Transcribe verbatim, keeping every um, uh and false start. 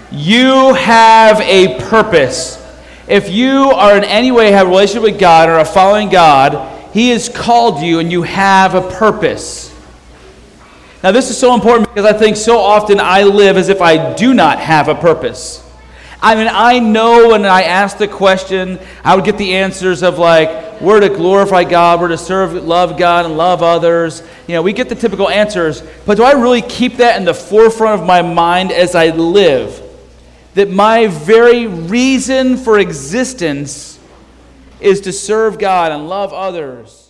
You have a purpose. If you are in any way have a relationship with God or are following God, He has called you and you have a purpose. Now this is so important because I think so often I live as if I do not have a purpose. I mean, I know when I ask the question, I would get the answers of like, we're to glorify God, we're to serve, love God, and love others. You know, we get the typical answers, but do I really keep that in the forefront of my mind as I live? That my very reason for existence is to serve God and love others.